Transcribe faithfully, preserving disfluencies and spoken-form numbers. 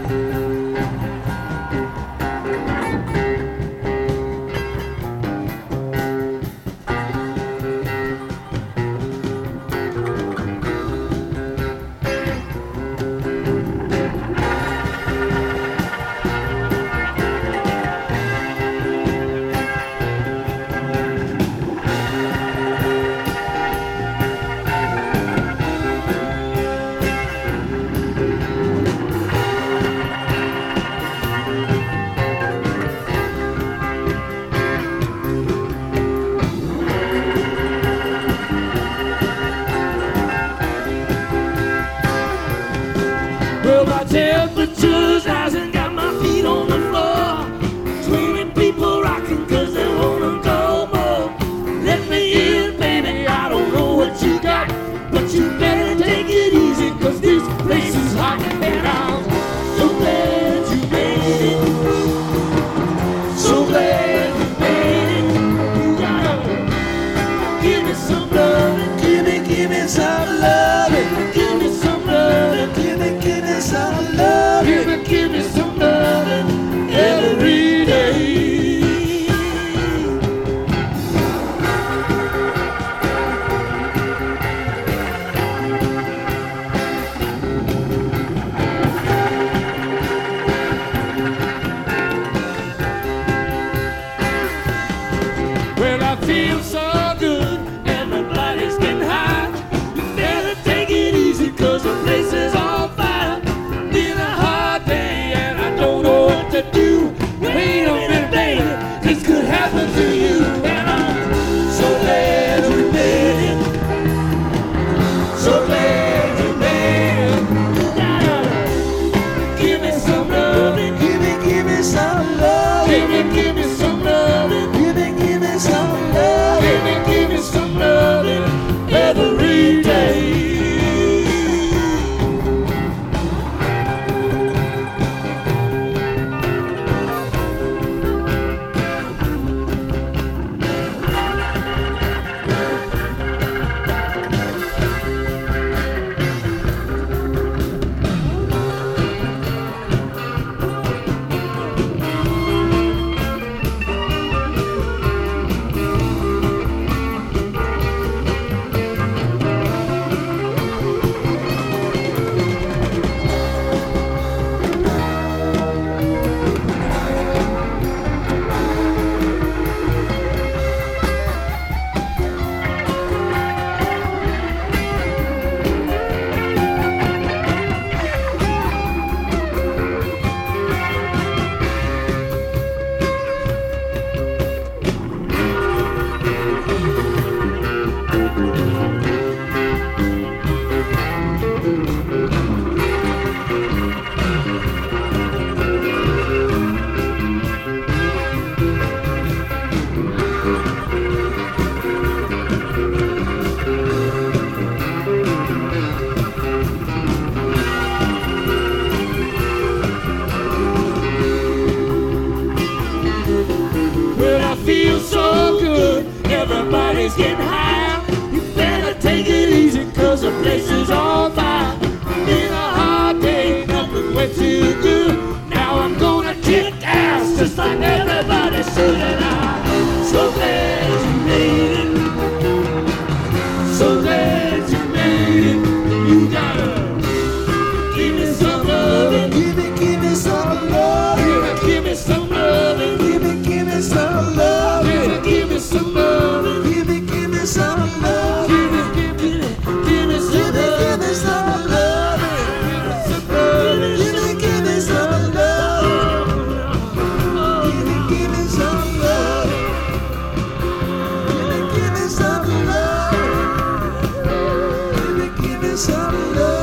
Well, my temperature's rising, got my feet on the floor. Screaming people rocking cause they wanna go more. Let me in, baby, I don't know what you got, but you better take it easy cause this place is hot. And I'm so glad you made it, so glad you made it. You gotta give me some loving, give me, give me some loving, give me some loving, give me, give me some love, give me, give me some loving every day. Well, I feel so good, everybody's getting high. You better take it easy cause the place is on fire. Been a hard day and I don't know what to do. Wait a minute, baby, this could happen to you. And I'm so glad you made it, so glad you made it. You gotta give me some loving, give me, give me some love, give me, give me some loving, give me, give me some love, give me, give me some loving every day. Well, I feel so good, everybody's getting high. You better take it easy cause the place is on fire. Been a hard day, nothing went too good. Now I'm gonna kick ass just like everybody should. And I'm so glad you made it, so glad you made it. You gotta give me some loving, give me, give me some love, give me, give me some loving, give me, give me some love, give me, give me some loving, give me, give me some love, give me, give me, give me some love, give me, give me some love, give me, give me some love, give me, give me some love, give me, give me some love, give me, give me some love.